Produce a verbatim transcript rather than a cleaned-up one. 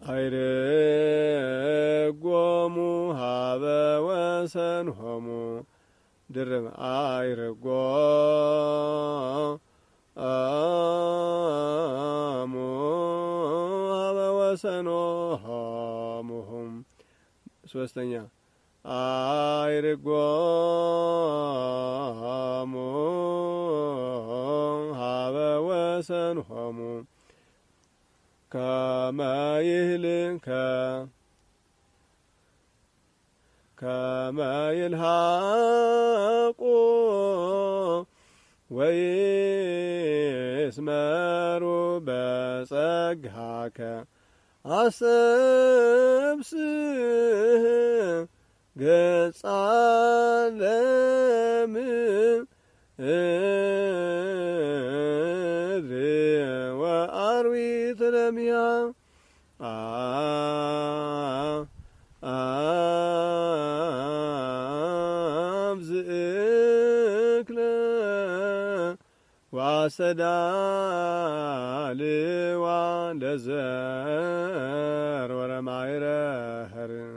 አይርጎሙ ሀበ ወሰንሆሙ ድርብ አይርጎ አሙ ሀበ ወሰንሆሙ ሶስተኛ አይርጎሙ ሀበ ወሰንሆሙ ከመ ይህልከ ከመ ይልሐቁ ወይስመሩ በጸጋከ አሰብስብ ገጸ ዓለም ወአርዊት ለሚያ አብዝእክለ ወአሰዳልዋ ለዘር ወረማይረህር